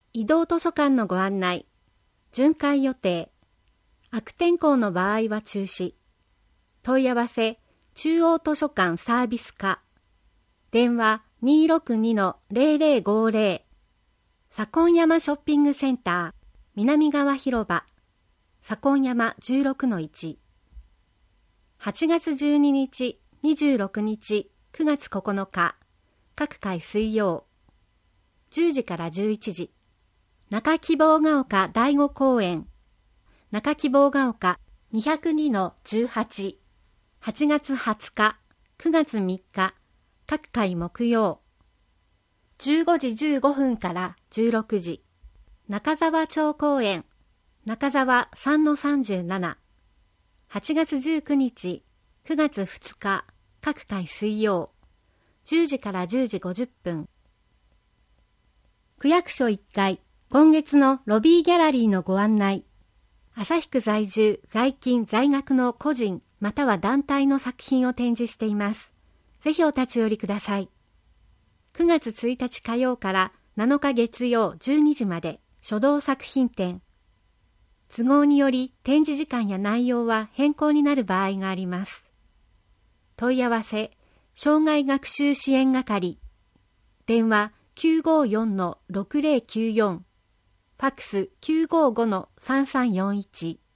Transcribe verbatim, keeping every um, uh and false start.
移動図書館のご案内、巡回予定、悪天候の場合は中止、問い合わせ、中央図書館サービス課、電話 にーろくにのゼロゼロごゼロ、左近山ショッピングセンター、南側広場、左近山 じゅうろくのいち、はちがつじゅうににち、にじゅうろくにち、くがつここのか、各回水曜、じゅうじからじゅういちじ、中希望ヶ丘第五公園、中希望ヶ丘 にひゃくにのじゅうはち、はちがつはつか、くがつみっか、各回木曜、じゅうごじじゅうごふんからじゅうろくじ、中沢町公園、中沢 さんのさんじゅうなな、はちがつじゅうくにち、くがつふつか、各回水曜、じゅうじからじゅうじごじゅっぷん。区役所いっかい、今月のロビーギャラリーのご案内。旭区在住、在勤、在学の個人または団体の作品を展示しています。ぜひお立ち寄りください。くがつついたち火曜からなのか月曜じゅうにじまで書道作品展。都合により展示時間や内容は変更になる場合があります。問い合わせ、障害学習支援係。電話 きゅうごよんのろくゼロきゅうよん、ファックス きゅうごごのさんさんよんいち。